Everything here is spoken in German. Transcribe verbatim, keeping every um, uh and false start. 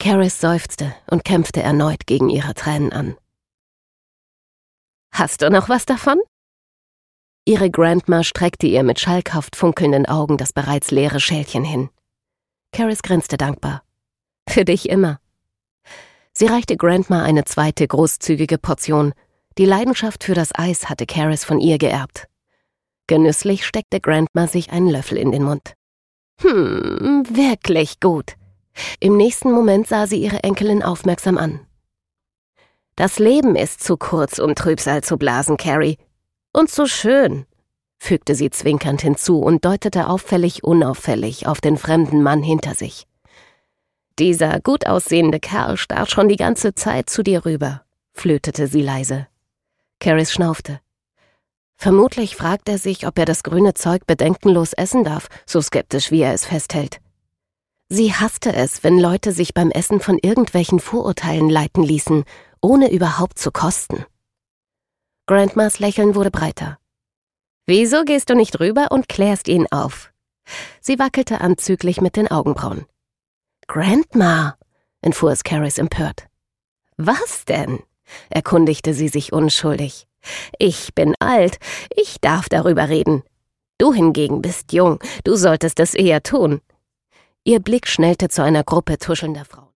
Caris seufzte und kämpfte erneut gegen ihre Tränen an. »Hast du noch was davon?« Ihre Grandma streckte ihr mit schalkhaft funkelnden Augen das bereits leere Schälchen hin. Caris grinste dankbar. »Für dich immer.« Sie reichte Grandma eine zweite großzügige Portion. Die Leidenschaft für das Eis hatte Caris von ihr geerbt. Genüsslich steckte Grandma sich einen Löffel in den Mund. »Hm, wirklich gut.« Im nächsten Moment sah sie ihre Enkelin aufmerksam an. »Das Leben ist zu kurz, um Trübsal zu blasen, Carrie. Und so schön«, fügte sie zwinkernd hinzu und deutete auffällig unauffällig auf den fremden Mann hinter sich. »Dieser gut aussehende Kerl starrt schon die ganze Zeit zu dir rüber«, flötete sie leise. Caris schnaufte. Vermutlich fragt er sich, ob er das grüne Zeug bedenkenlos essen darf, so skeptisch wie er es festhält. Sie hasste es, wenn Leute sich beim Essen von irgendwelchen Vorurteilen leiten ließen, ohne überhaupt zu kosten. Grandmas Lächeln wurde breiter. »Wieso gehst du nicht rüber und klärst ihn auf?« Sie wackelte anzüglich mit den Augenbrauen. »Grandma«, entfuhr es Caris empört. »Was denn?«, erkundigte sie sich unschuldig. »Ich bin alt, ich darf darüber reden. Du hingegen bist jung, du solltest es eher tun.« Ihr Blick schnellte zu einer Gruppe tuschelnder Frauen.